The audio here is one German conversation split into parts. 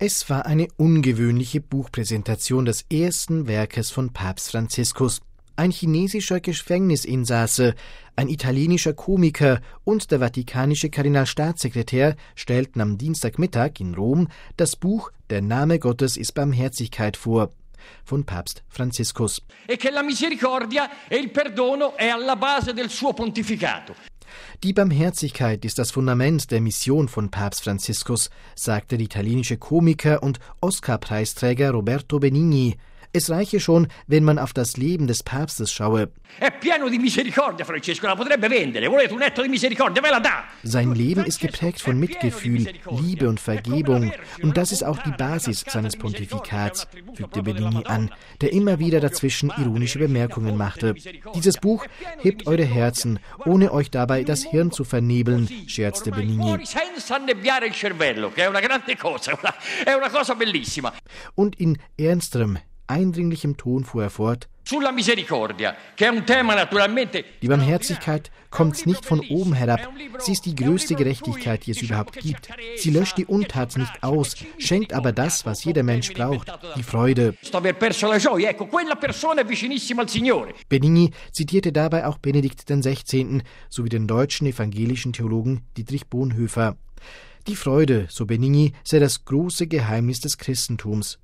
Es war eine ungewöhnliche Buchpräsentation des ersten Werkes von Papst Franziskus. Ein chinesischer Gefängnisinsasse, ein italienischer Komiker und der vatikanische Kardinalstaatssekretär stellten am Dienstagmittag in Rom das Buch »Der Name Gottes ist Barmherzigkeit« vor, von Papst Franziskus. E che la misericordia e il perdono è alla base del suo pontificato. Die Barmherzigkeit ist das Fundament der Mission von Papst Franziskus, sagte der italienische Komiker und Oscar-Preisträger Roberto Benigni. Es reiche schon, wenn man auf das Leben des Papstes schaue. Sein Leben ist geprägt von Mitgefühl, Liebe und Vergebung. Und das ist auch die Basis seines Pontifikats, fügte Benigni an, der immer wieder dazwischen ironische Bemerkungen machte. Dieses Buch hebt eure Herzen, ohne euch dabei das Hirn zu vernebeln, scherzte Benigni. Und in ernsterem, eindringlichem Ton fuhr er fort: Die Barmherzigkeit kommt nicht von oben herab. Sie ist die größte Gerechtigkeit, die es überhaupt gibt. Sie löscht die Untat nicht aus, schenkt aber das, was jeder Mensch braucht, die Freude. Benigni zitierte dabei auch Benedikt XVI. Sowie den deutschen evangelischen Theologen Dietrich Bonhoeffer. Die Freude, so Benigni, sei das große Geheimnis des Christentums.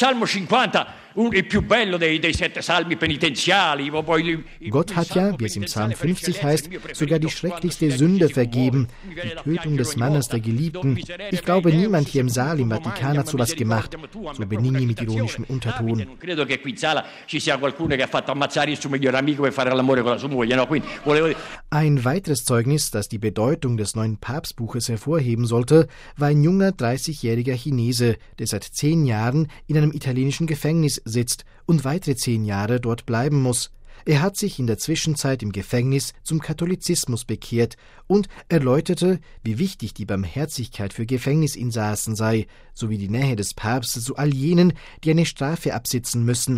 Gott hat ja, wie es im Psalm 50 heißt, sogar die schrecklichste Sünde vergeben, die Tötung des Mannes der Geliebten. Ich glaube, niemand hier im Saal im Vatikan hat sowas gemacht, so Benigni mit ironischem Unterton. Ein weiteres Zeugnis, das die Bedeutung des neuen Papstbuches hervorheben sollte, war ein junger 30-jähriger Chinese, der seit 10 Jahren in einem italienischen Gefängnis sitzt und weitere 10 Jahre dort bleiben muss. Er hat sich in der Zwischenzeit im Gefängnis zum Katholizismus bekehrt und erläuterte, wie wichtig die Barmherzigkeit für Gefängnisinsassen sei, sowie die Nähe des Papstes zu all jenen, die eine Strafe absitzen müssen.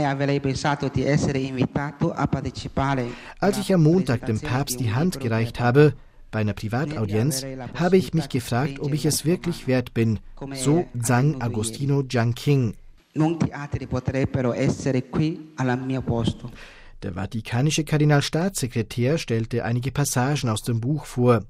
Als ich am Montag dem Papst die Hand gereicht habe, bei einer Privataudienz, habe ich mich gefragt, ob ich es wirklich wert bin, so Zhang Agostino Jianqing. Der vatikanische Kardinalstaatssekretär stellte einige Passagen aus dem Buch vor.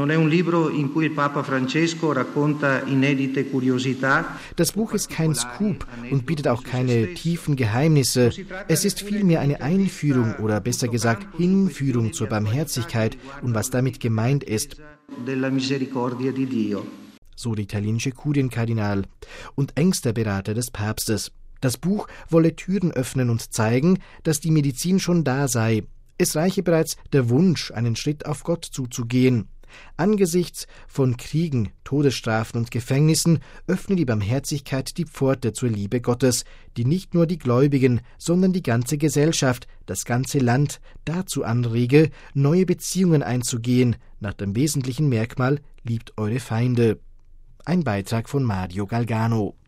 Das Buch ist kein Scoop und bietet auch keine tiefen Geheimnisse. Es ist vielmehr eine Einführung oder besser gesagt Hinführung zur Barmherzigkeit und was damit gemeint ist. So der italienische Kurienkardinal und engster Berater des Papstes. Das Buch wolle Türen öffnen und zeigen, dass die Medizin schon da sei. Es reiche bereits der Wunsch, einen Schritt auf Gott zuzugehen. Angesichts von Kriegen, Todesstrafen und Gefängnissen öffne die Barmherzigkeit die Pforte zur Liebe Gottes, die nicht nur die Gläubigen, sondern die ganze Gesellschaft, das ganze Land dazu anrege, neue Beziehungen einzugehen, nach dem wesentlichen Merkmal: liebt eure Feinde. Ein Beitrag von Mario Galgano.